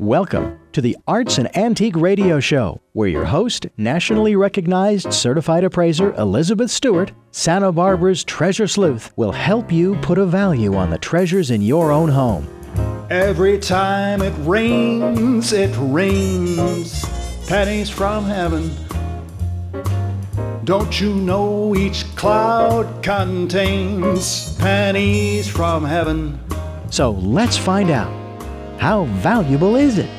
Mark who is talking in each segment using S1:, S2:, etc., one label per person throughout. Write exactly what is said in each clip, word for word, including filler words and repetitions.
S1: Welcome to the Arts and Antique Radio Show, where your host, nationally recognized certified appraiser Elizabeth Stewart, Santa Barbara's treasure sleuth, will help you put a value on the treasures in your own home.
S2: Every time it rains, it rains pennies from heaven. Don't you know each cloud contains pennies from heaven?
S1: So let's find out. How valuable is it?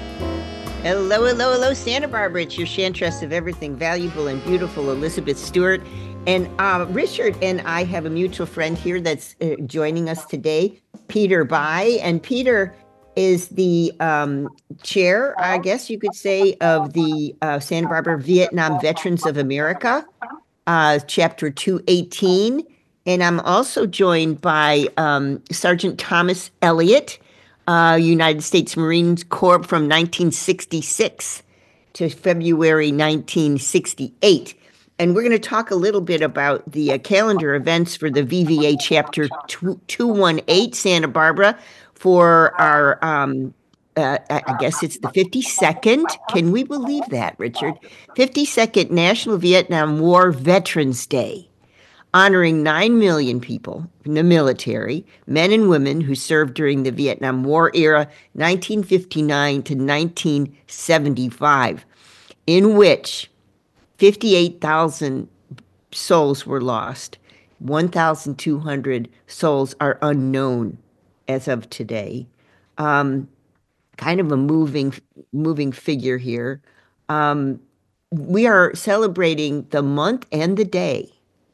S3: Hello, hello, hello, Santa Barbara. It's your chantress of everything valuable and beautiful, Elizabeth Stewart. And uh, Richard and I have a mutual friend here that's uh, joining us today, Peter Bai. And Peter is the um, chair, I guess you could say, of the uh, Santa Barbara Vietnam Veterans of America, uh, Chapter two eighteen. And I'm also joined by um, Sergeant Thomas Elliott, uh, United States Marine Corps from nineteen sixty-six to February nineteen sixty-eight. And we're going to talk a little bit about the uh, calendar events for the V V A Chapter two eighteen Santa Barbara for our, um, uh, I guess it's the fifty-second. Can we believe that, Richard? fifty-second National Vietnam War Veterans Day, honoring nine million people in the military, men and women who served during the Vietnam War era, nineteen fifty-nine to nineteen seventy-five, in which fifty-eight thousand souls were lost. one thousand two hundred souls are unknown as of today. Um, kind of a moving, moving figure here. Um, we are celebrating the month and the day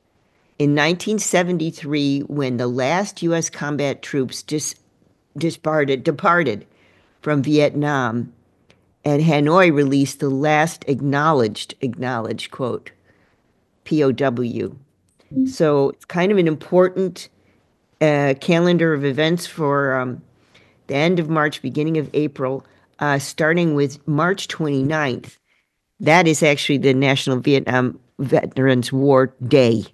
S3: in nineteen seventy-three, when the last U S combat troops dis, disparted, departed from Vietnam, and Hanoi released the last acknowledged, acknowledged, quote, P O W. So it's kind of an important uh, calendar of events for um, the end of March, beginning of April, uh, starting with March twenty-ninth. That is actually the National Vietnam Veterans War Day.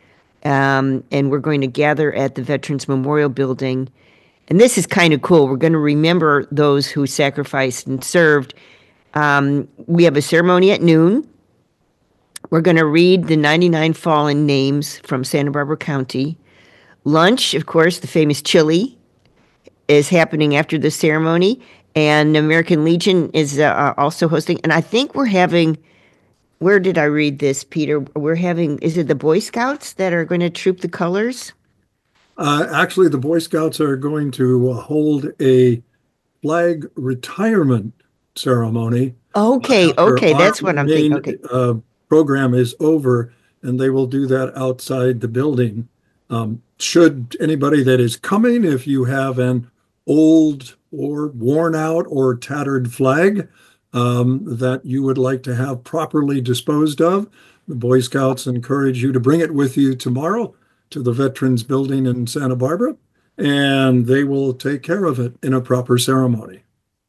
S3: Um, and we're going to gather at the Veterans Memorial Building. And this is kind of cool. We're going to remember those who sacrificed and served. Um, we have a ceremony at noon. We're going to read the ninety-nine fallen names from Santa Barbara County. Lunch, of course, the famous chili, is happening after the ceremony. And the American Legion is uh, also hosting. And I think we're having... Where did I read this, Peter? We're having, is it the Boy Scouts that are going to troop the colors?
S4: Uh, actually, the Boy Scouts are going to uh, hold a flag retirement ceremony.
S3: Okay, okay, that's what I'm
S4: main,
S3: thinking. Okay.
S4: Uh, program is over, and they will do that outside the building. Um, should anybody that is coming, if you have an old or worn out or tattered flag, Um, that you would like to have properly disposed of, the Boy Scouts encourage you to bring it with you tomorrow to the Veterans Building in Santa Barbara, and they will take care of it in a proper ceremony.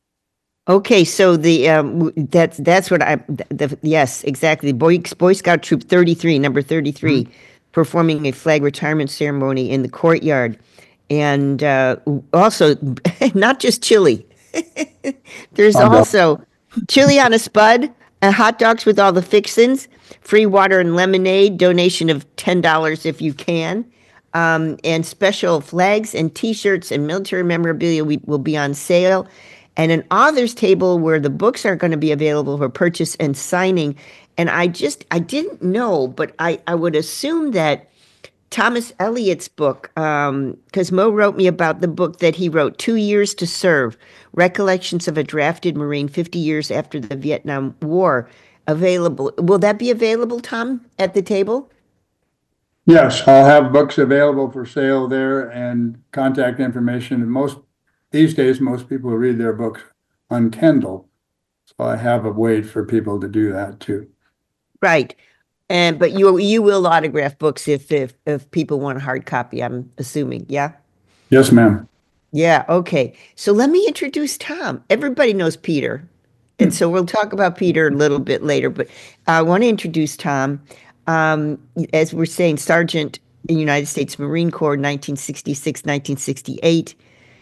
S3: Okay, so the um, that's that's what I the, yes, exactly. Boy Boy Scout Troop thirty-three, number thirty-three, mm-hmm. performing a flag retirement ceremony in the courtyard, and uh, also not just chili. There's I'm also. Done. Chili on a spud, uh, hot dogs with all the fixins, free water and lemonade, donation of ten dollars if you can, um, and special flags and T-shirts and military memorabilia we, will be on sale, and an author's table where the books are going to be available for purchase and signing. And I just, I didn't know, but I, I would assume that Thomas Elliott's book, because um, Mo wrote me about the book that he wrote, Two Years to Serve, Recollections of a Drafted Marine fifty years after the Vietnam War, available. Will that be available, Tom, at the table?
S5: Yes, I'll have books available for sale there and contact information. And most, these days, most people read their books on Kindle. So I have a way for people to do that too.
S3: Right. And but you you will autograph books if if if people want a hard copy, I'm assuming, yeah?
S5: Yes, ma'am.
S3: Yeah, okay. So let me introduce Tom. Everybody knows Peter. And so we'll talk about Peter a little bit later, but I want to introduce Tom. Um, as we're saying, Sergeant in the United States Marine Corps, nineteen sixty-six, nineteen sixty-eight.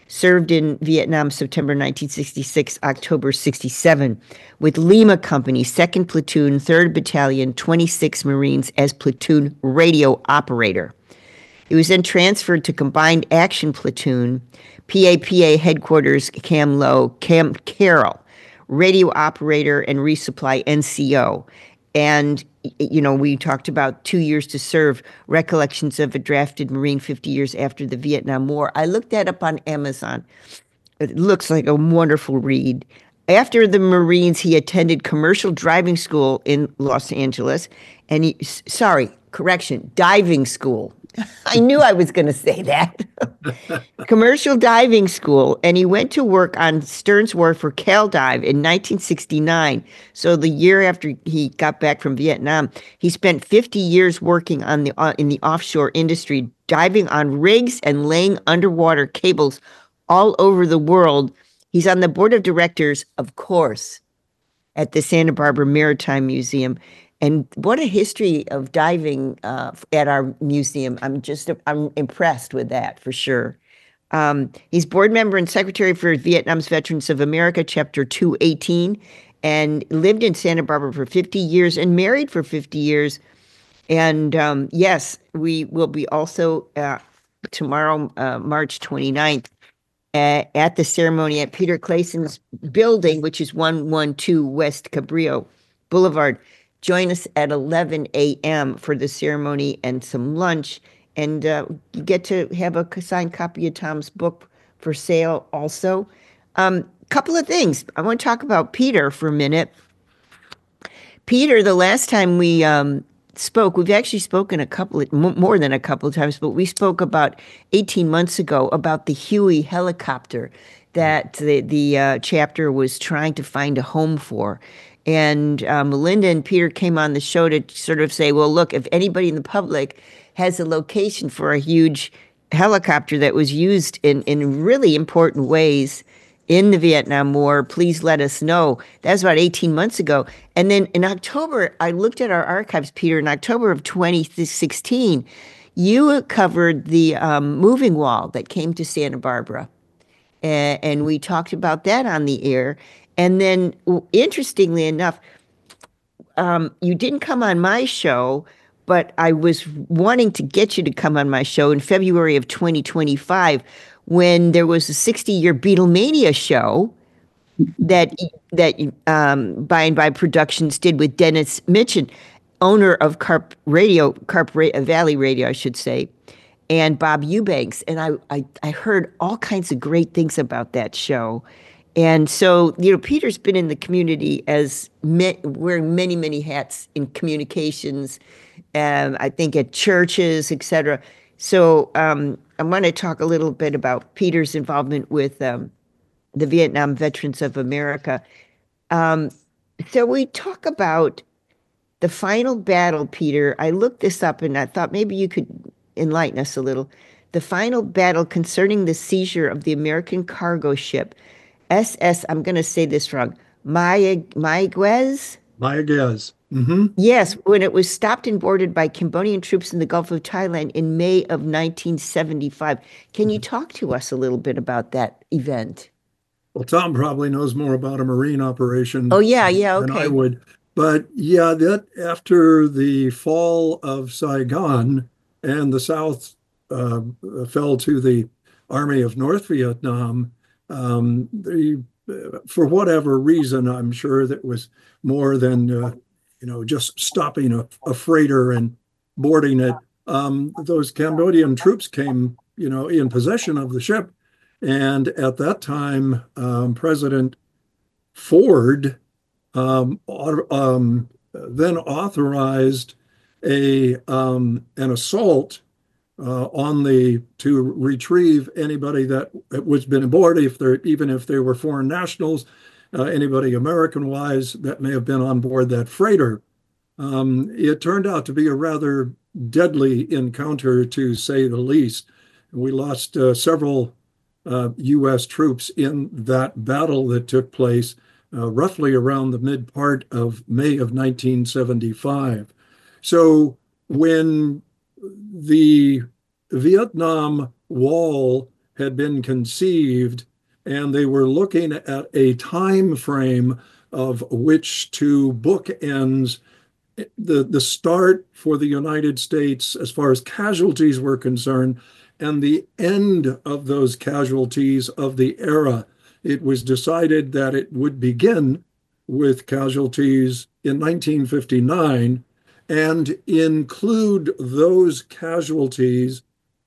S3: served in Vietnam September nineteen sixty-six, October sixty-seven, with Lima Company, second Platoon, third Battalion, twenty-six Marines as platoon radio operator. He was then transferred to Combined Action Platoon, P A P A Headquarters, Cam Low, Camp Carroll, radio operator and resupply N C O. And, you know, we talked about two years to serve, recollections of a drafted Marine fifty years after the Vietnam War. I looked that up on Amazon. It looks like a wonderful read. After the Marines, he attended commercial driving school in Los Angeles. And he, sorry, correction, diving school. I knew I was going to say that. Commercial diving school, and he went to work on Stearns Wharf for CalDive in nineteen sixty-nine. So the year after he got back from Vietnam, he spent fifty years working on the uh, in the offshore industry, diving on rigs and laying underwater cables all over the world. He's on the board of directors, of course, at the Santa Barbara Maritime Museum. And what a history of diving uh, at our museum. I'm just, I'm impressed with that for sure. Um, he's board member and secretary for Vietnam's Veterans of America, Chapter two eighteen, and lived in Santa Barbara for fifty years and married for fifty years. And um, yes, we will be also uh, tomorrow, uh, March twenty-ninth, uh, at the ceremony at Peter Clayson's building, which is one twelve West Cabrillo Boulevard. Join us at eleven a.m. for the ceremony and some lunch. And uh, you get to have a signed copy of Tom's book for sale also. A um, couple of things. I want to talk about Peter for a minute. Peter, the last time we um, spoke, we've actually spoken a couple of, more than a couple of times, but we spoke about eighteen months ago about the Huey helicopter that the, the uh, chapter was trying to find a home for. And uh, Melinda and Peter came on the show to sort of say, well, look, if anybody in the public has a location for a huge helicopter that was used in, in really important ways in the Vietnam War, please let us know. That was about eighteen months ago. And then in October, I looked at our archives, Peter, in October of twenty sixteen, you covered the um, moving wall that came to Santa Barbara. Uh, and we talked about that on the air. And then, interestingly enough, um, you didn't come on my show, but I was wanting to get you to come on my show in February of twenty twenty-five when there was a sixty-year Beatlemania show that that um, By and By Productions did with Dennis Mitchen, owner of Carp Radio, Carp Ra- Valley Radio, I should say, and Bob Eubanks. And I, I, I heard all kinds of great things about that show. And so, you know, Peter's been in the community as me- wearing many, many hats in communications, um, I think at churches, et cetera. So um, I want to talk a little bit about Peter's involvement with um, the Vietnam Veterans of America. Um, so we talk about the final battle, Peter. I looked this up and I thought maybe you could enlighten us a little. The final battle concerning the seizure of the American cargo ship S S, I'm going to say this wrong, Mayaguez?
S4: Mayaguez. Mm-hmm.
S3: Yes, when it was stopped and boarded by Cambodian troops in the Gulf of Thailand in May of nineteen seventy-five. Can you talk to us a little bit about that event?
S4: Well, Tom probably knows more about a marine operation.
S3: Oh, yeah, yeah, okay.
S4: Than I would. But yeah, that after the fall of Saigon and the South uh, fell to the Army of North Vietnam, Um, the, uh, for whatever reason, I'm sure that was more than, uh, you know, just stopping a, a freighter and boarding it. Um, those Cambodian troops came, you know, in possession of the ship. And at that time, um, President Ford um, um, then authorized a um, an assault Uh, on the to retrieve anybody that was been aboard, if they're even if they were foreign nationals, uh, anybody American-wise that may have been on board that freighter. Um, it turned out to be a rather deadly encounter, to say the least. We lost uh, several uh, U S troops in that battle that took place uh, roughly around the mid part of May of nineteen seventy-five. So when the Vietnam Wall had been conceived, and they were looking at a time frame of which to bookends the, the start for the United States as far as casualties were concerned and the end of those casualties of the era. It was decided that it would begin with casualties in nineteen fifty-nine and include those casualties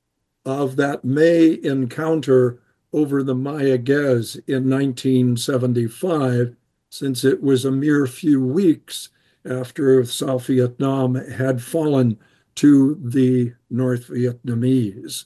S4: of that May encounter over the Mayaguez in nineteen seventy-five, since it was a mere few weeks after South Vietnam had fallen to the North Vietnamese.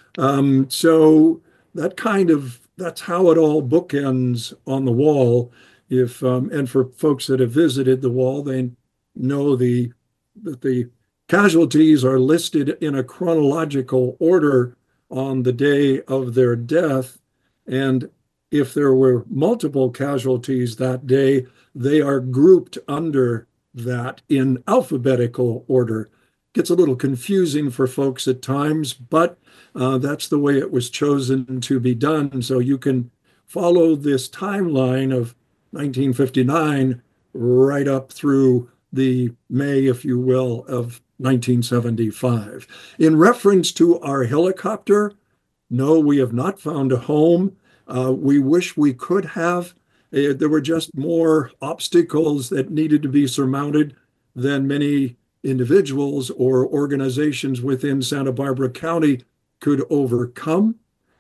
S4: Um, so that kind of, that's how it all bookends on the wall. If um, and for folks that have visited the wall, they know the that the casualties are listed in a chronological order on the day of their death. And if there were multiple casualties that day, they are grouped under that in alphabetical order. Gets a little confusing for folks at times, but uh, that's the way it was chosen to be done. So you can follow this timeline of nineteen fifty-nine right up through the May, if you will, of nineteen seventy-five. In reference to our helicopter, no, we have not found a home. Uh, we wish we could have. Uh, there were just more obstacles that needed to be surmounted than many individuals or organizations within Santa Barbara County could overcome.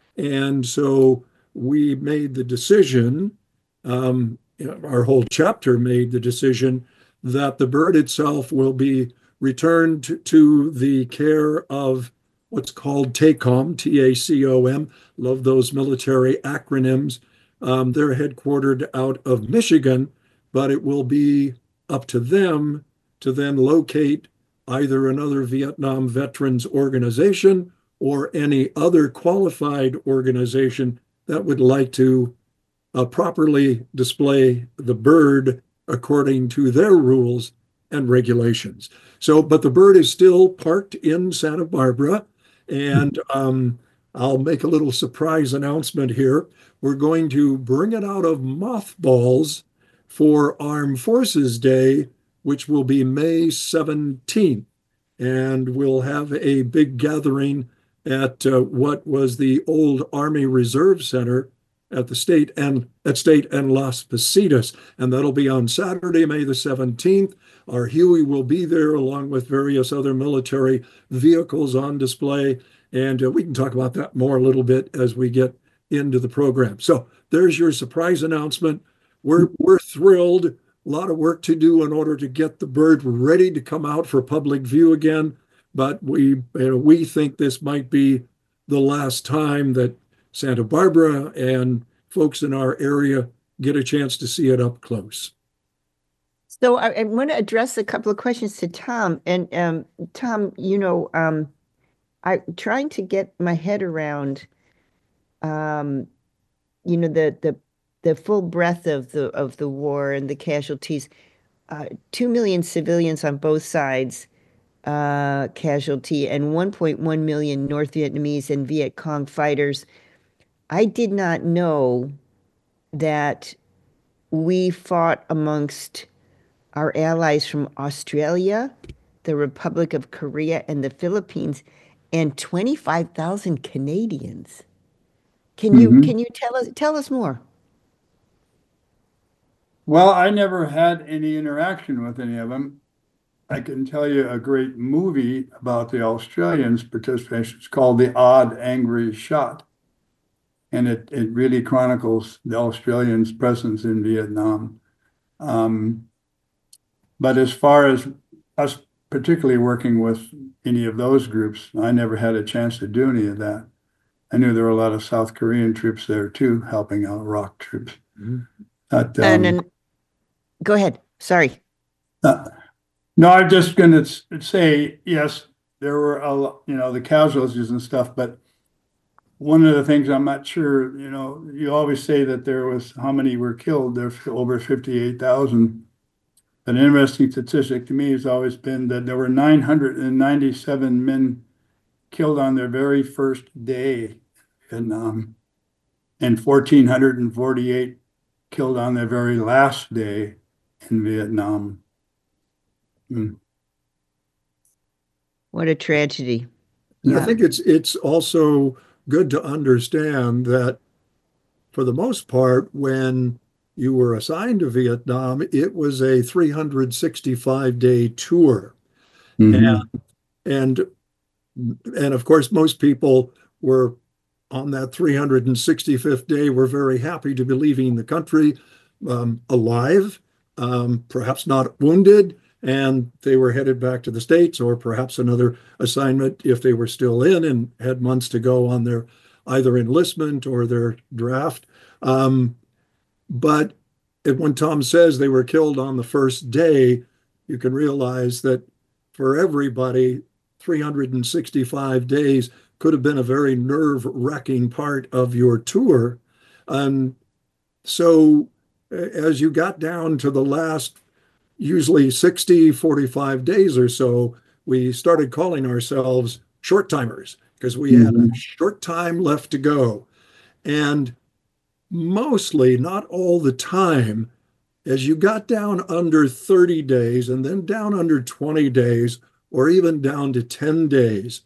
S4: And so we made the decision, um, our whole chapter made the decision that the bird itself will be returned to the care of what's called TACOM, T A C O M. Love those military acronyms. Um, they're headquartered out of Michigan, but it will be up to them to then locate either another Vietnam veterans organization or any other qualified organization that would like to uh, properly display the bird according to their rules and regulations. So, but the bird is still parked in Santa Barbara, and um, I'll make a little surprise announcement here. We're going to bring it out of mothballs for Armed Forces Day, which will be May seventeenth. And we'll have a big gathering at uh, what was the old Army Reserve Center at the state and at State and Las Positas. And that'll be on Saturday, May the seventeenth. Our Huey will be there along with various other military vehicles on display. And uh, we can talk about that more a little bit as we get into the program. So there's your surprise announcement. We're, we're thrilled. A lot of work to do in order to get the bird ready to come out for public view again. But we, you know, we think this might be the last time that Santa Barbara and folks in our area get a chance to see it up close.
S3: So I, I want to address a couple of questions to Tom. And um, Tom, you know, um, I'm trying to get my head around, um, you know, the the the full breadth of the of the war and the casualties. Uh, Two million civilians on both sides uh, casualty, and one point one million North Vietnamese and Viet Cong fighters. I did not know that we fought amongst our allies from Australia, the Republic of Korea, and the Philippines, and twenty-five thousand Canadians. Can you
S5: Mhm.
S3: can you tell us tell us more?
S5: Well, I never had any interaction with any of them. I can tell you a great movie about the Australians' participation. It's called The Odd Angry Shot. And it, it really chronicles the Australians' presence in Vietnam. Um, but as far as us particularly working with any of those groups, I never had a chance to do any of that. I knew there were a lot of South Korean troops there too, helping out ROK troops.
S4: Mm-hmm.
S5: But, um,
S3: And then, go ahead. Sorry.
S5: Uh, no, I'm just going to say, yes, there were, a, lo- you know, the casualties and stuff, but one of the things I'm not sure, you know, you always say that there was, how many were killed? There's over fifty-eight thousand. An interesting statistic to me has always been that there were nine hundred ninety-seven men killed on their very first day in Vietnam, and fourteen forty-eight killed on their very last day in Vietnam. Hmm.
S3: What a tragedy.
S4: I think it's it's also good to understand that for the most part, when you were assigned to Vietnam, it was a three hundred sixty-five day tour.
S5: Mm-hmm.
S4: And, and and of course, most people were on that three hundred sixty-fifth day were very happy to be leaving the country um, alive, um, perhaps not wounded, and they were headed back to the States or perhaps another assignment if they were still in and had months to go on their either enlistment or their draft. Um, but when Tom says they were killed on the first day, you can realize that for everybody, three hundred sixty-five days could have been a very nerve-wracking part of your tour. Um, so as you got down to the last, usually sixty, forty-five days or so, we started calling ourselves short timers because we mm-hmm. had a short time left to go. And mostly, not all the time, as you got down under thirty days and then down under twenty days or even down to ten days,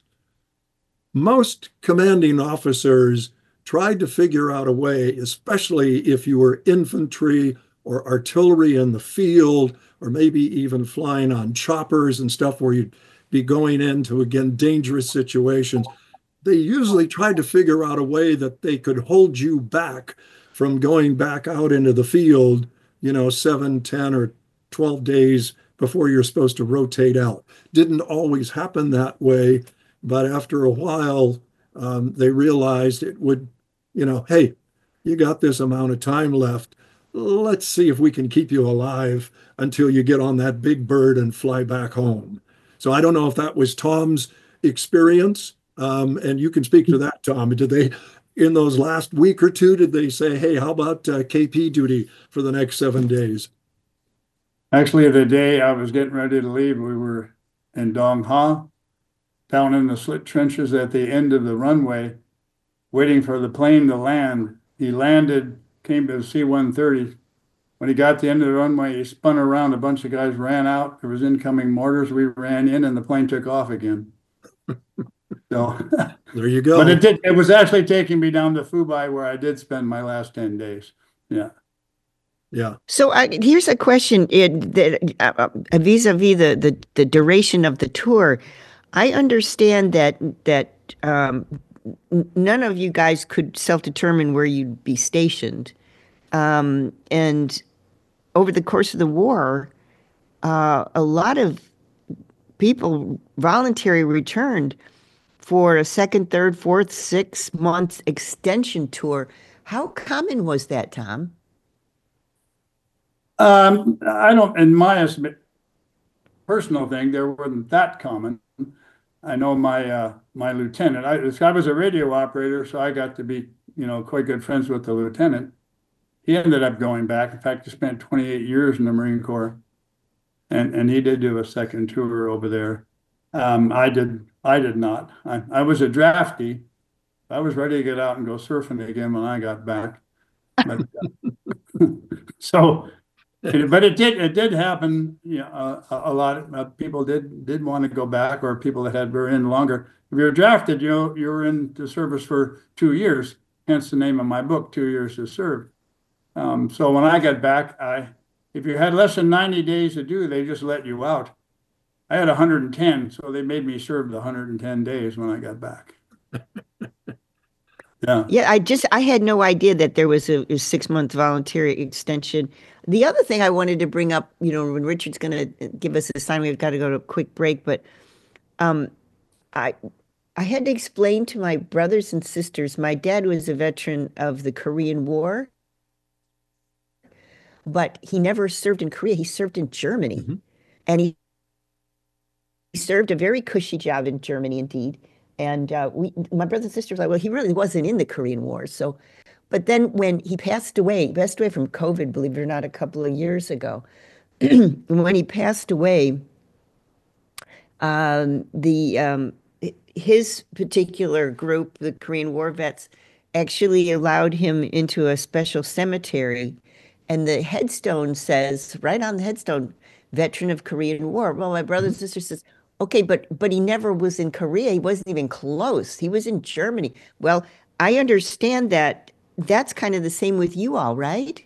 S4: most commanding officers tried to figure out a way, especially if you were infantry or artillery in the field, or maybe even flying on choppers and stuff where you'd be going into, again, dangerous situations. They usually tried to figure out a way that they could hold you back from going back out into the field, you know, seven, ten, or twelve days before you're supposed to rotate out. Didn't always happen that way, but after a while, um, they realized it would, you know, hey, you got this amount of time left. Let's see if we can keep you alive until you get on that big bird and fly back home. So I don't know if that was Tom's experience, um, and you can speak to that, Tom. Did they, in those last week or two, did they say, hey, how about uh, K P duty for the next seven days?
S5: Actually, the day I was getting ready to leave, we were in Dong Ha, down in the slit trenches at the end of the runway, waiting for the plane to land. He landed, came to the C one thirty. When he got to the end of the runway, he spun around. A bunch of guys ran out. There was incoming mortars. We ran in, and the plane took off again. So
S4: there you go.
S5: But it did. It was actually taking me down to Phu Bai, where I did spend my last ten days. Yeah.
S4: Yeah.
S3: So uh, here's a question it, that, uh, vis-a-vis the, the the duration of the tour. I understand that that um, none of you guys could self-determine where you'd be stationed, um, and over the course of the war, uh, a lot of people voluntarily returned for a second, third, fourth, six months extension tour. How common was that, Tom?
S5: Um, I don't, in my estimate, personal thing, there wasn't that common. I know my uh, my lieutenant. I, I was a radio operator, so I got to be, you know, quite good friends with the lieutenant. He ended up going back. In fact, he spent twenty-eight years in the Marine Corps, and and he did do a second tour over there. Um, I did. I did not. I, I was a draftee. I was ready to get out and go surfing again when I got back. But, uh, so. But it did it did happen. You know, a, a lot of uh, people did did want to go back, or people that had were in longer. If you're drafted, you know, you're in the service for two years. Hence the name of my book, Two Years to Serve. Um, so when I got back, I if you had less than ninety days to do, they just let you out. I had one hundred ten, so they made me serve the one hundred ten days when I got back. Yeah.
S3: Yeah, I just I had no idea that there was a, a six month voluntary extension. The other thing I wanted to bring up, you know, when Richard's going to give us a sign, we've got to go to a quick break. But um, I I had to explain to my brothers and sisters. My dad was a veteran of the Korean War, but he never served in Korea. He served in Germany, mm-hmm. and he, he served a very cushy job in Germany, indeed. And uh, we, my brothers and sisters were like, well, he really wasn't in the Korean War. So, but then when he passed away, he passed away from COVID, believe it or not, a couple of years ago. When he passed away, um, the um, his particular group, the Korean War vets, actually allowed him into a special cemetery. And the headstone says, right on the headstone, veteran of Korean War. Well, my brother and sister says, okay, but but he never was in Korea. He wasn't even close. He was in Germany. Well, I understand that that's kind of the same with you all, right?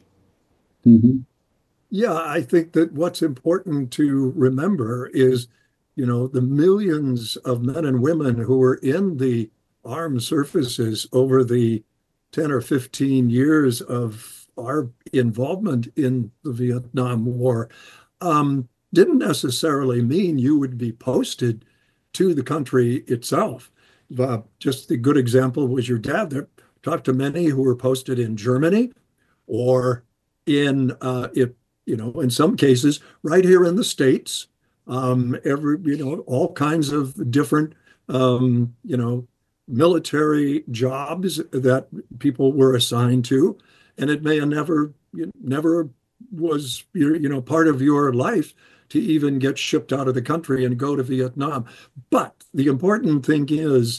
S5: Mhm.
S4: Yeah, I think that what's important to remember is, you know, the millions of men and women who were in the armed services over the ten or fifteen years of our involvement in the Vietnam War um, didn't necessarily mean you would be posted to the country itself. Uh, just the good example was your dad there. Talked to many who were posted in Germany or in uh, it, you know, in some cases right here in the States. Um, every, you know, all kinds of different, um, you know, military jobs that people were assigned to, and it may have never, never was, you know, part of your life to even get shipped out of the country and go to Vietnam. But the important thing is,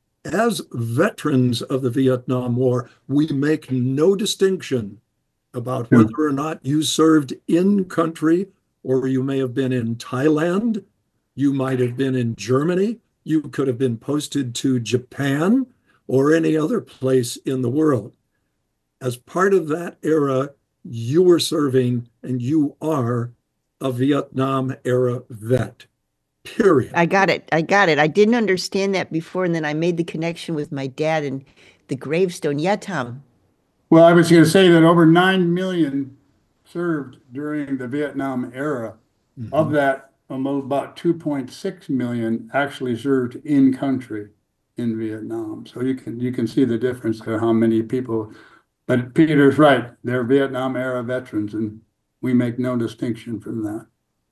S4: as veterans of the Vietnam War, we make no distinction about
S5: Yeah.
S4: whether or not you served in country or you may have been in Thailand, you might have been in Germany, you could have been posted to Japan or any other place in the world. As part of that era, you were serving and you are a Vietnam era vet, period.
S3: I got it. I got it. I didn't understand that before, and then I made the connection with my dad and the gravestone. Yeah, Tom.
S5: Well, I was going to say that over nine million served during the Vietnam era.
S4: Mhm.
S5: Of that, um, about two point six million actually served in country in Vietnam. So you can you can see the difference to how many people. But Peter's right; they're Vietnam era veterans, and we make no distinction from that.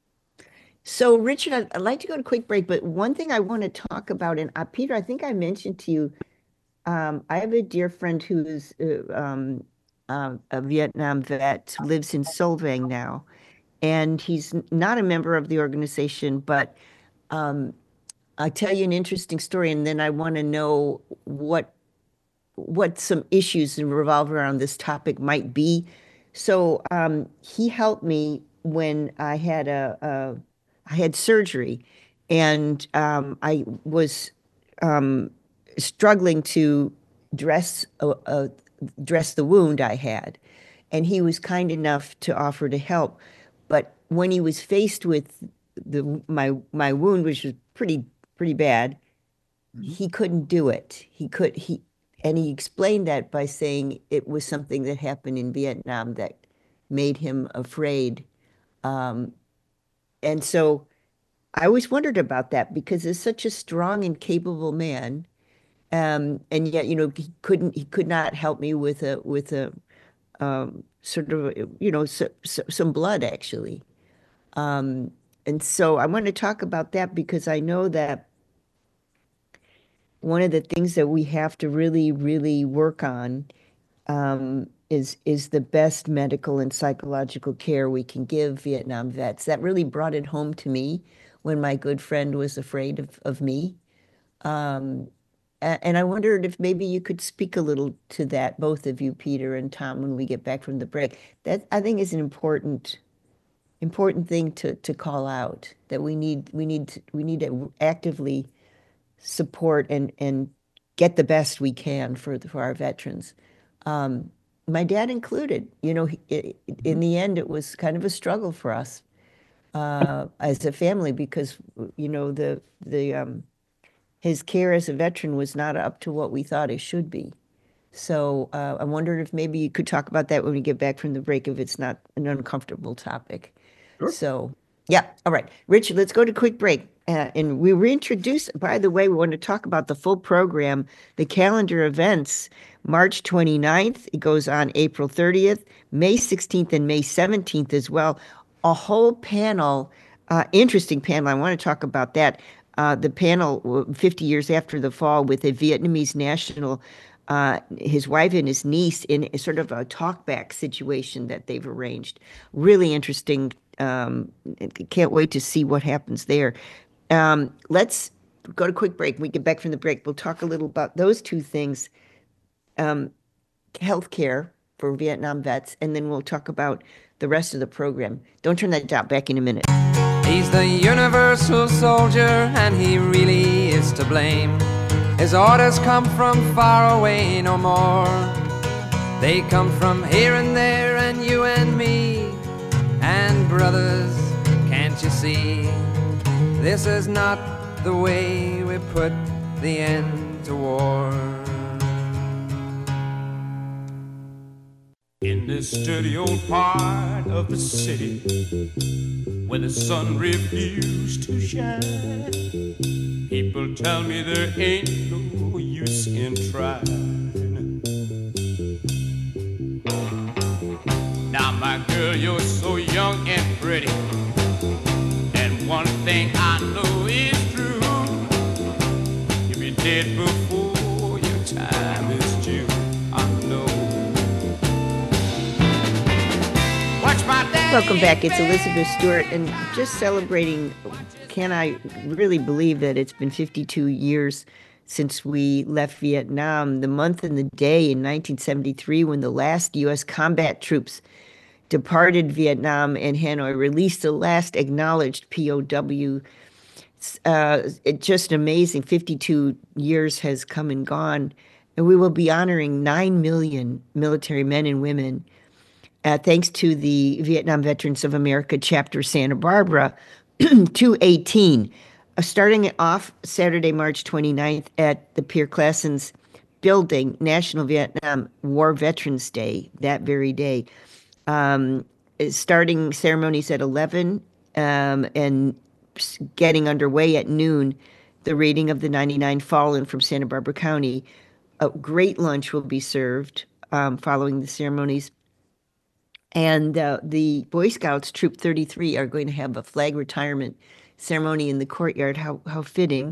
S3: So, Richard, I'd, I'd like to go to a quick break, but one thing I want to talk about, and uh, Peter, I think I mentioned to you, um, I have a dear friend who's uh, um, uh, a Vietnam vet who lives in Solvang now, and he's n- not a member of the organization, but um, I'll tell you an interesting story, and then I want to know what what some issues that revolve around this topic might be. So um, he helped me when I had a, a I had surgery, and um, I was um, struggling to dress a, a, dress the wound I had, and he was kind enough to offer to help. But when he was faced with the my my wound, which was pretty pretty bad,
S4: Mhm.
S3: he couldn't do it. He could he and he explained that by saying it was something that happened in Vietnam that made him afraid. Um, and so I always wondered about that because he's such a strong and capable man. Um, and yet, you know, he couldn't he could not help me with a with a um, sort of you know so, so, some blood actually. Um, and so I want to talk about that because I know that one of the things that we have to really, really work on um, is is the best medical and psychological care we can give Vietnam vets. That really brought it home to me when my good friend was afraid of, of me. Um, a- and I wondered if maybe you could speak a little to that, both of you, Peter and Tom, when we get back from the break. That I think is an important important thing to to call out that we need we need to, we need to actively support and and get the best we can for the, for our veterans. Um, my dad included. You know, he, it, in the end, it was kind of a struggle for us uh, as a family because you know the the um, his care as a veteran was not up to what we thought it should be. So uh, I wondered if maybe you could talk about that when we get back from the break, if it's not an uncomfortable topic.
S4: Sure.
S3: So, yeah, all right. Richard, let's go to a quick break. Uh, and we reintroduce, by the way, we want to talk about the full program, the calendar events, March twenty-ninth. It goes on April thirtieth, May sixteenth, and May seventeenth as well. A whole panel, uh, interesting panel. I want to talk about that. Uh, the panel, uh, fifty years after the fall, with a Vietnamese national, uh, his wife and his niece, in a sort of a talkback situation that they've arranged. Really interesting. Um, can't wait to see what happens there. Um, let's go to a quick break. When we get back from the break, we'll talk a little about those two things. um, health care for Vietnam vets, and then we'll talk about the rest of the program. Don't turn that down. Back in a minute.
S6: He's the universal soldier, and he really is to blame. His orders come from far away no more. They come from here and there, and you and me. And brothers, can't you see? This is not the way we put the end to war.
S7: In this dirty old part of the city where the sun refused to shine, people tell me there ain't no use in trying. Now my girl, you're so young and pretty, and one thing I know is true, you'll be dead before your time is due. I know.
S3: Welcome back. It's Elizabeth Stewart, and just celebrating, can I really believe that it's been fifty-two years since we left Vietnam, the month and the day in nineteen seventy-three when the last U S combat troops departed Vietnam and Hanoi released the last acknowledged P O W. Uh, it's just amazing. fifty-two years has come and gone, and we will be honoring nine million military men and women Uh, thanks to the Vietnam Veterans of America chapter Santa Barbara, two eighteen, uh, starting off Saturday, March twenty-ninth at the Pierre Claessens building, National Vietnam War Veterans Day, that very day. Um, starting ceremonies at eleven um, and getting underway at noon, the reading of the ninety-nine Fallen from Santa Barbara County. A great lunch will be served um, following the ceremonies. And uh, the Boy Scouts, Troop thirty-three, are going to have a flag retirement ceremony in the courtyard. How how fitting.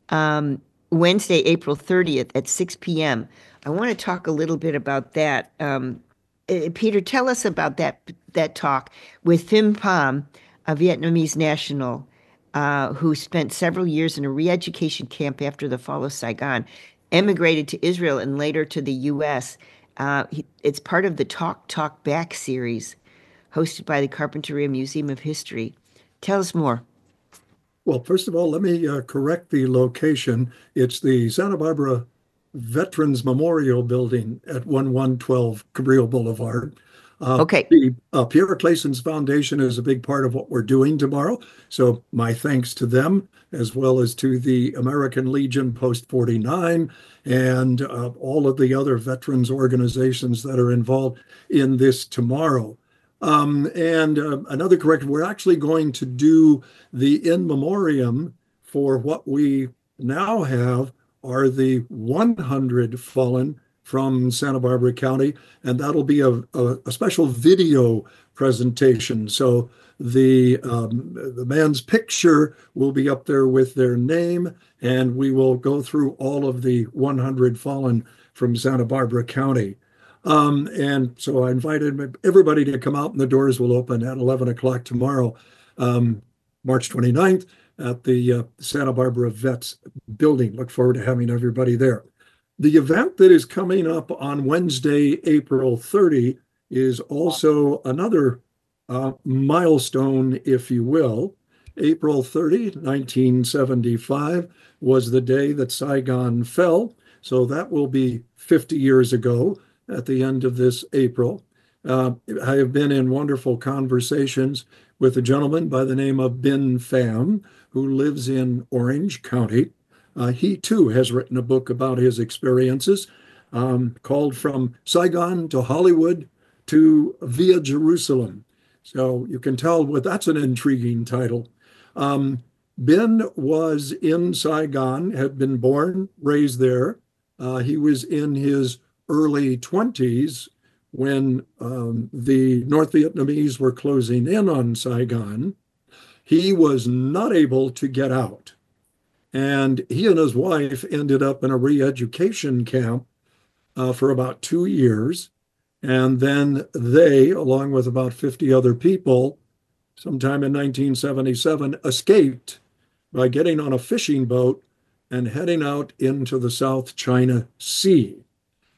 S3: Um, Wednesday, April thirtieth at six p.m. I want to talk a little bit about that. Um, uh, Peter, tell us about that that talk with Phim Pham, a Vietnamese national uh, who spent several years in a re-education camp after the fall of Saigon, emigrated to Israel and later to the U S Uh, he, it's part of the Talk Talk Back series hosted by the Carpinteria Museum of History. Tell us more.
S4: Well, first of all, let me uh, correct the location. It's the Santa Barbara Veterans Memorial Building at eleven twelve Cabrillo Boulevard. Uh,
S3: okay.
S4: The uh, Pierre Claessens Foundation is a big part of what we're doing tomorrow. So my thanks to them, as well as to the American Legion Post forty-nine and uh, all of the other veterans organizations that are involved in this tomorrow. Um, and uh, another correction, we're actually going to do the in memoriam for what we now have are the one hundred fallen from Santa Barbara County, and that'll be a, a, a special video presentation. So the um, the man's picture will be up there with their name, and we will go through all of the one hundred fallen from Santa Barbara County. Um, and so I invited everybody to come out, and the doors will open at eleven o'clock tomorrow, um, March twenty-ninth, at the uh, Santa Barbara Vets building. Look forward to having everybody there. The event that is coming up on Wednesday, April thirtieth, is also another uh, milestone, if you will. April thirtieth, nineteen seventy-five was the day that Saigon fell. So that will be fifty years ago at the end of this April. Uh, I have been in wonderful conversations with a gentleman by the name of Bin Pham, who lives in Orange County. Uh, he too has written a book about his experiences um, called From Saigon to Hollywood to Via Jerusalem. So you can tell what that's an intriguing title. Um, Ben was in Saigon, had been born, raised there. Uh, he was in his early twenties when um, the North Vietnamese were closing in on Saigon. He was not able to get out. And he and his wife ended up in a re-education camp uh, for about two years. And then they, along with about fifty other people, sometime in nineteen seventy-seven, escaped by getting on a fishing boat and heading out into the South China Sea.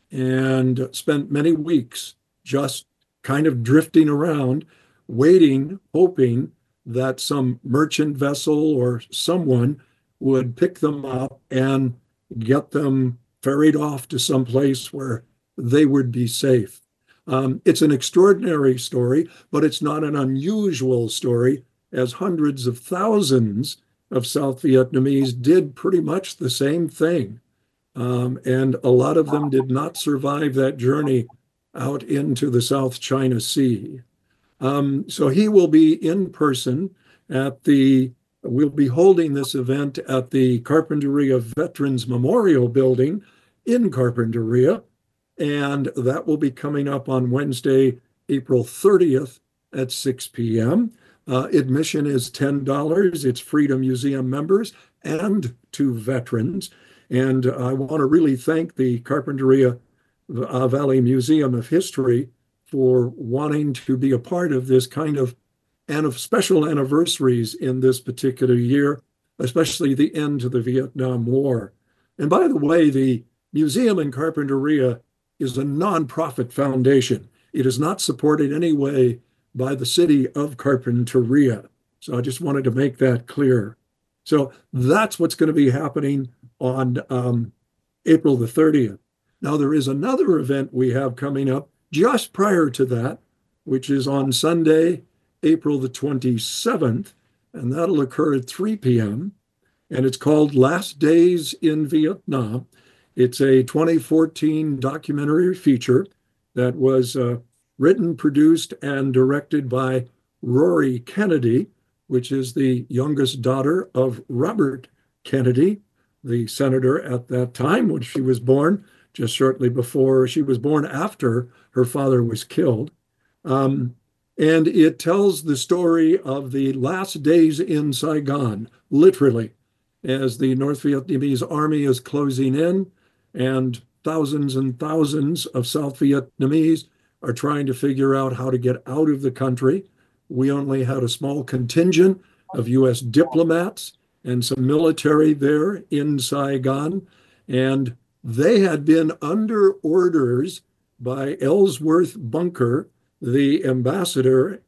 S4: and spent many weeks just kind of drifting around, waiting, hoping that some merchant vessel or someone would pick them up and get them ferried off to some place where they would be safe. Um, it's an extraordinary story, but it's not an unusual story, as hundreds of thousands of South Vietnamese did pretty much the same thing. Um, and a lot of them did not survive that journey out into the South China Sea. Um, so he will be in person at the, we'll be holding this event at the Carpinteria Veterans Memorial Building in Carpinteria. And that will be coming up on Wednesday, April thirtieth at six p.m. Uh, admission is ten dollars. It's free to museum members and to veterans. And I want to really thank the Carpinteria uh, Valley Museum of History for wanting to be a part of this kind of and of special anniversaries in this particular year, especially the end of the Vietnam War. And by the way, the museum in Carpinteria is a nonprofit foundation. It is not supported in any way by the city of Carpinteria. So I just wanted to make that clear. So that's what's going to be happening on um, April the thirtieth. Now, there is another event we have coming up just prior to that, which is on Sunday, April the twenty-seventh, and that'll occur at three p.m. And it's called Last Days in Vietnam. It's a twenty fourteen documentary feature that was uh, written, produced, and directed by Rory Kennedy, which is the youngest daughter of Robert Kennedy, the senator at that time when she was born, just shortly before she was born after her father was killed. Um, and it tells the story of the last days in Saigon, literally, as the North Vietnamese army is closing in and thousands and thousands of South Vietnamese are trying to figure out how to get out of the country. We only had a small contingent of U S diplomats and some military there in Saigon, and they had been under orders by Ellsworth Bunker, the ambassador,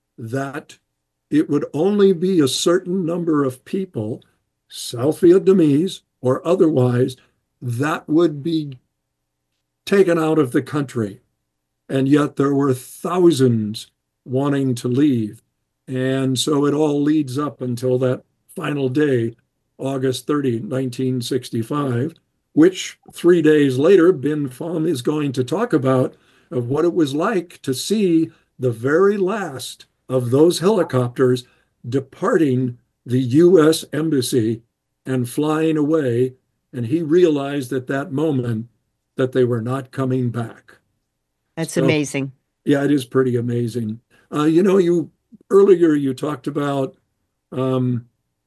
S4: that it would only be a certain number of people, South Vietnamese or otherwise, that would be taken out of the country. And yet there were thousands wanting to leave. And so it all leads up until that final day, August thirtieth, nineteen sixty-five, which three days later, Bin Pham is going to talk about of what it was like to see the very last of those helicopters departing the U S embassy and flying away. And he realized at that moment that they were not coming back.
S3: That's
S4: So,
S3: amazing.
S4: yeah, it is pretty amazing. Uh, you know, you earlier you talked about um,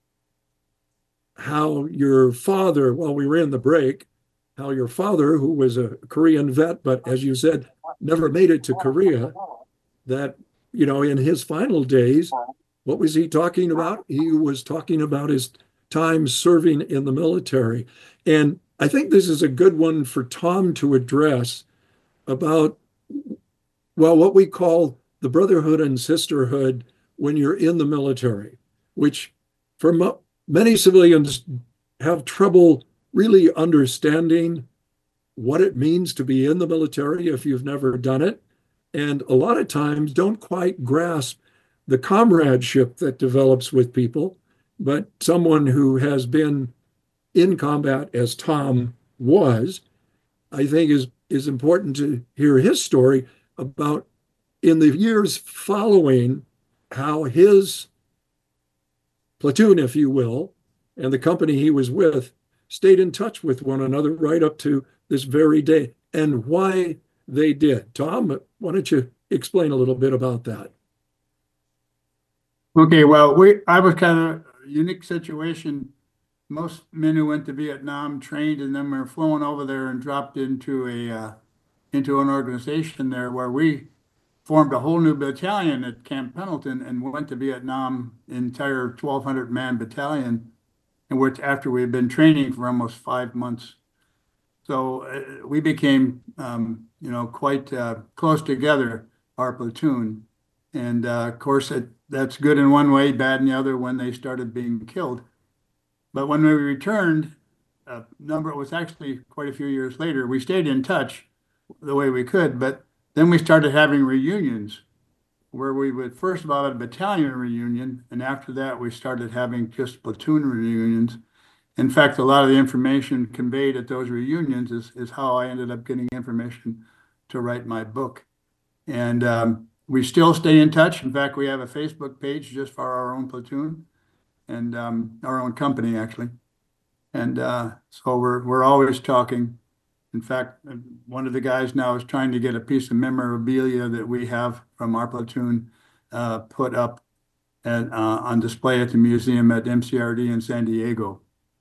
S4: how your father, while we were in the break, how your father, who was a Korean vet, but as you said, never made it to Korea, that, you know, in his final days, what was he talking about? He was talking about his time serving in the military. And I think this is a good one for Tom to address about, well, what we call the brotherhood and sisterhood when you're in the military, which for mo- many civilians have trouble really understanding what it means to be in the military if you've never done it. And a lot of times don't quite grasp the comradeship that develops with people. But someone who has been in combat, as Tom was, I think is, is important to hear his story about in the years following how his platoon, if you will, and the company he was with stayed in touch with one another right up to this very day, and why they did. Tom, why don't you explain a little bit about that?
S5: Okay, well, we I was kind of a unique situation. Most men who went to Vietnam trained and then were flown over there and dropped into a uh, into an organization there where we formed a whole new battalion at Camp Pendleton and went to Vietnam, entire twelve hundred man battalion, in which after we had been training for almost five months. So uh, we became, um, you know, quite uh, close together, our platoon. And uh, of course, it, that's good in one way, bad in the other when they started being killed. But when we returned, a number, it was actually quite a few years later, we stayed in touch the way we could, but then we started having reunions where we would first of all have a battalion reunion, and after that we started having just platoon reunions. In fact, a lot of the information conveyed at those reunions is, is how I ended up getting information to write my book. And um, we still stay in touch. In fact, we have a Facebook page just for our own platoon and um, our own company, actually. And uh, so we're, we're always talking. In fact, one of the guys now is trying to get a piece of memorabilia that we have from our platoon uh, put up at, uh, on display at the museum at M C R D in San Diego.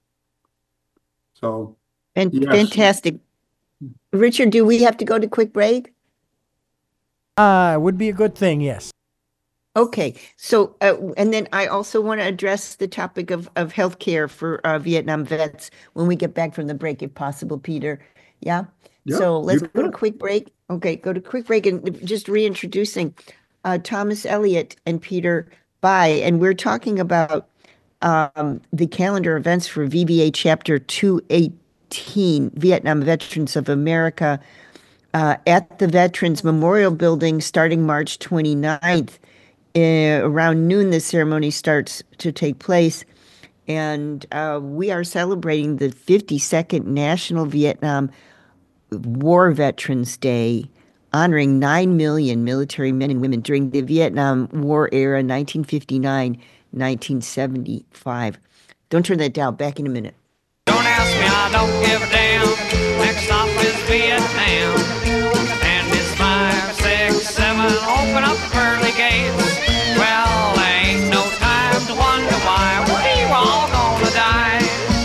S5: So,
S3: and
S5: yes.
S3: Fantastic. Richard, do we have to go to quick break?
S1: Uh, would be a good thing, yes.
S3: Okay, so, uh, and then I also want to address the topic of, of healthcare for uh, Vietnam vets when we get back from the break, if possible, Peter. Yeah?
S4: Yeah,
S3: So let's
S4: you
S3: go to
S4: bet.
S3: quick break. Okay, go to quick break and just reintroducing uh, Thomas Elliott and Peter Bai, and we're talking about um, the calendar events for V B A Chapter two eighteen, Vietnam Veterans of America, uh, at the Veterans Memorial Building starting March twenty-ninth. Uh, around noon, the ceremony starts to take place, and uh, we are celebrating the fifty-second National Vietnam War Veterans Day, honoring nine million military men and women during the Vietnam War era, nineteen fifty-nine, nineteen seventy-five. Don't turn that down. Back in a minute.
S6: Don't ask me, I don't give a damn. Next stop is Vietnam. And it's five, six, seven, open up the pearly gates. Well, there ain't no time to wonder why we're all gonna die.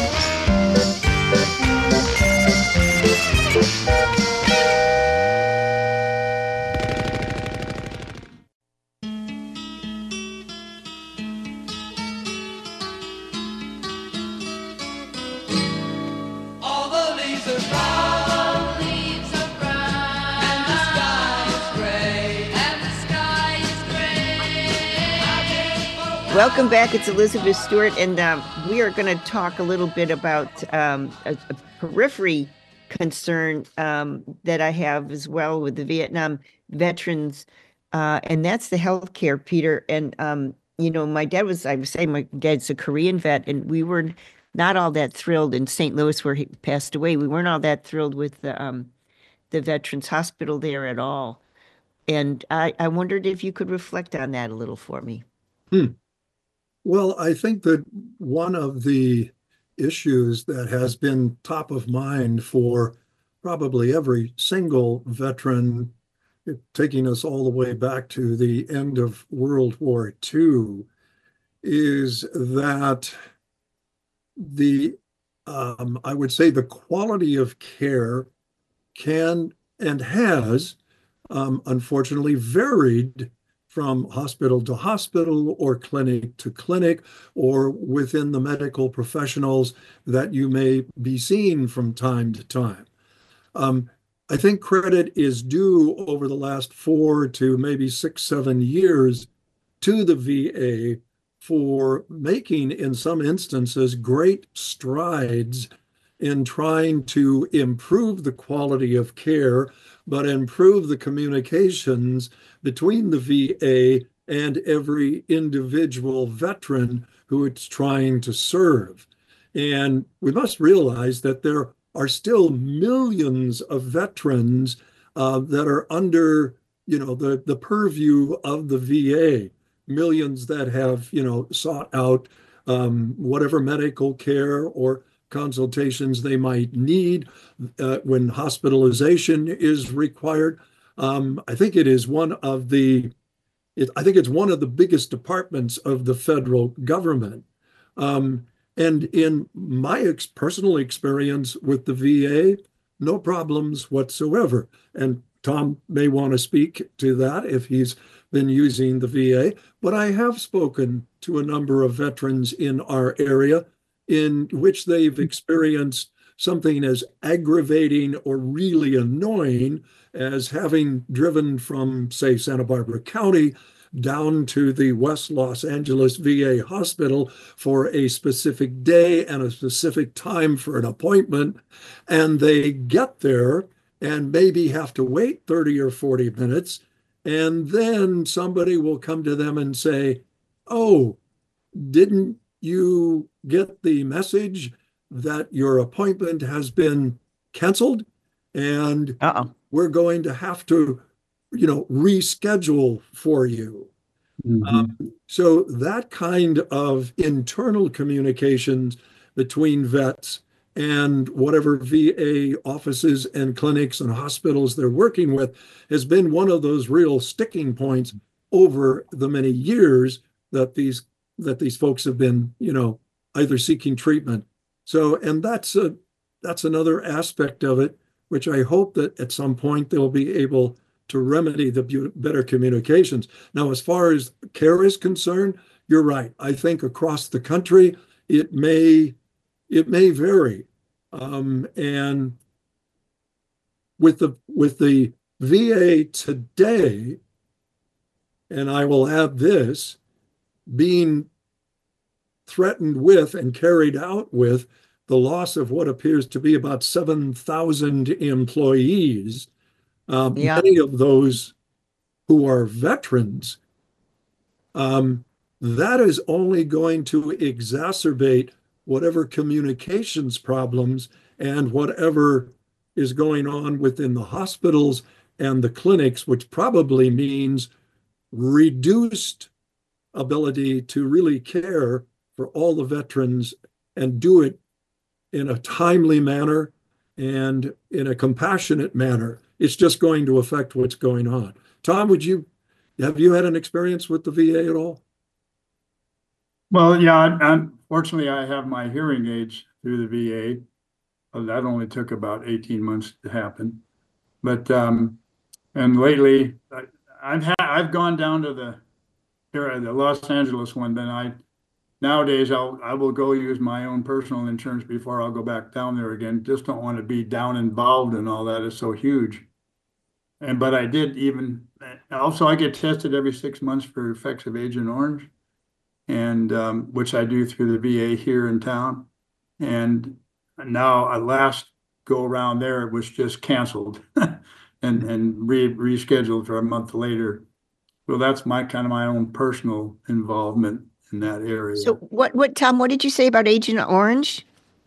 S6: All the leaves are brown, leaves are brown, and the sky is gray, and the sky is gray.
S3: Welcome back. It's Elizabeth Stewart, and um, we are going to talk a little bit about um, a, a periphery concern um, that I have as well with the Vietnam veterans, uh, and that's the healthcare, Peter. And um, you know, my dad was, I was saying, my dad's a Korean vet, and we were not all that thrilled in Saint Louis where he passed away. We weren't all that thrilled with the um, the Veterans Hospital there at all. And I, I wondered if you could reflect on that a little for me.
S4: Hmm. Well, I think that one of the issues that has been top of mind for probably every single veteran, taking us all the way back to the end of World War Two, is that the, um, I would say the quality of care can and has, um, unfortunately, varied from hospital to hospital or clinic to clinic or within the medical professionals that you may be seeing from time to time. Um, I think credit is due over the last four to maybe six, seven years to the V A for making, in some instances, great strides in trying to improve the quality of care, but improve the communications between the V A and every individual veteran who it's trying to serve. And we must realize that there are still millions of veterans uh, that are under, you know, the, the purview of the V A, millions that have, you know, sought out um, whatever medical care or consultations they might need uh, when hospitalization is required. Um, I think it is one of the, it, I think it's one of the biggest departments of the federal government. Um, and in my ex- personal experience with the V A, no problems whatsoever. And Tom may want to speak to that if he's been using the V A, but I have spoken to a number of veterans in our area in which they've experienced something as aggravating or really annoying as having driven from, say, Santa Barbara County down to the West Los Angeles V A hospital for a specific day and a specific time for an appointment. And they get there and maybe have to wait thirty or forty minutes. And then somebody will come to them and say, oh, didn't you get the message that your appointment has been canceled? And
S3: Uh-oh.
S4: we're going to have to, you know, reschedule for you.
S5: Mhm.
S4: Um, so that kind of internal communications between vets and whatever V A offices and clinics and hospitals they're working with has been one of those real sticking points over the many years that these that these folks have been, you know, either seeking treatment. So, and that's a that's another aspect of it, which I hope that at some point they'll be able to remedy the bu- better communications. Now, as far as care is concerned, you're right. I think across the country, it may it may vary. Um, and with the with the V A today, and I will add this, being threatened with and carried out with the loss of what appears to be about seven thousand employees, um,
S3: Yeah.
S4: many of those who are veterans, um, that is only going to exacerbate whatever communications problems and whatever is going on within the hospitals and the clinics, which probably means reduced ability to really care for all the veterans and do it in a timely manner and in a compassionate manner. It's just going to affect what's going on. Tom, would you have you had an experience with the V A at all?
S5: Well, yeah, unfortunately, I have my hearing aids through the V A. Well, that only took about eighteen months to happen. But, um, and lately, I, I've had, I've gone down to the, here, the Los Angeles one, then I, nowadays I'll, I will go use my own personal insurance before I'll go back down there again. Just don't want to be down involved and all that is so huge. And, but I did even, also I get tested every six months for effects of Agent Orange. And um, which I do through the V A here in town. And now a last go around there, it was just canceled and, and re rescheduled for a month later. So that's my kind of my own personal involvement in that area.
S3: So what, what, Tom, what did you say about Agent Orange?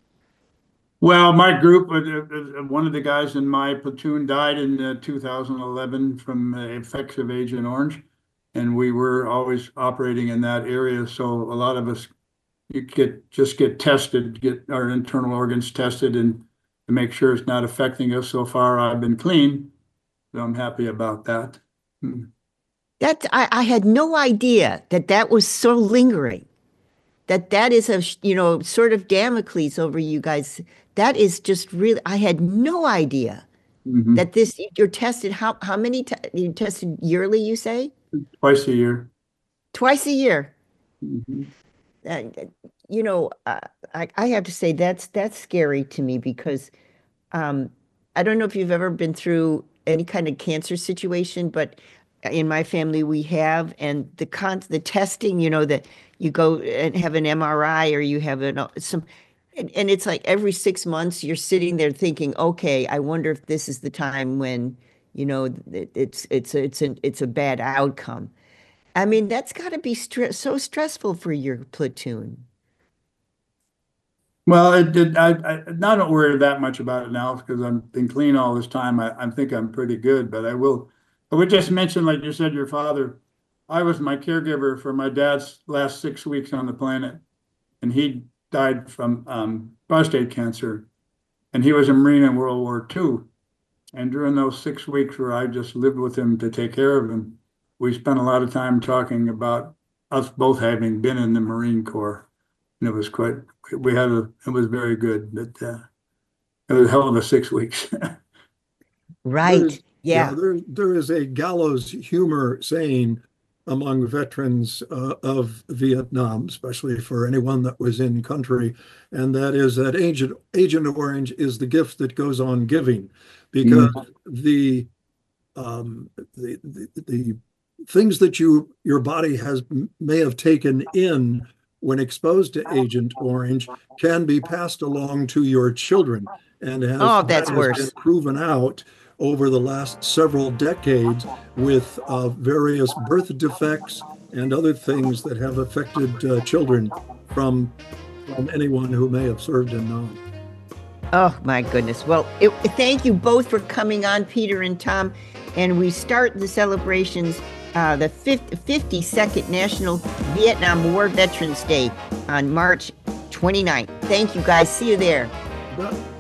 S5: Well, my group, uh, uh, one of the guys in my platoon died in uh, two thousand eleven from uh, effects of Agent Orange. And we were always operating in that area. So a lot of us you get just get tested, get our internal organs tested and to make sure it's not affecting us. So far, I've been clean. So I'm happy about that. Hmm.
S3: That I, I had no idea that that was so lingering, that that is a, you know, sort of Damocles over you guys. That is just really, I had no idea
S5: Mhm.
S3: that this, you're tested, how, how many, t- you tested yearly, you say?
S5: Twice a year.
S3: Twice a year.
S5: Mhm.
S3: Uh, you know, uh, I, I have to say that's that's scary to me because um, I don't know if you've ever been through any kind of cancer situation, but in my family we have, and the con the testing, you know, that you go and have an M R I or you have an some, and, and it's like every six months you're sitting there thinking, okay, I wonder if this is the time when, you know, it, it's it's it's a it's a bad outcome. I mean, that's got to be stre so stressful for your platoon.
S5: Well, it did. I, I, I don't worry that much about it now because I've been clean all this time. I, I think I'm pretty good, but I will. I would just mention, like you said, your father. I was my caregiver for my dad's last six weeks on the planet, and he died from um, prostate cancer, and he was a Marine in World War Two. And during those six weeks where I just lived with him to take care of him, we spent a lot of time talking about us both having been in the Marine Corps. And it was quite, we had a, it was very good, but uh, it was a hell of a six weeks.
S3: Right.
S4: There's-
S3: Yeah.
S4: there, there is a gallows humor saying among veterans uh, of Vietnam, especially for anyone that was in country, and that is that Agent Agent Orange is the gift that goes on giving, because mm. the, um, the the the things that you your body has may have taken in when exposed to Agent Orange can be passed along to your children, and has,
S3: oh, that's
S4: that
S3: worse.
S4: has been proven out over the last several decades with uh, various birth defects and other things that have affected uh, children from, from anyone who may have served in Nam.
S3: Oh, my goodness. Well, it, thank you both for coming on, Peter and Tom. And we start the celebrations, uh, the fifty-second National Vietnam War Veterans Day on March twenty-ninth. Thank you, guys. See you there.
S4: Bye.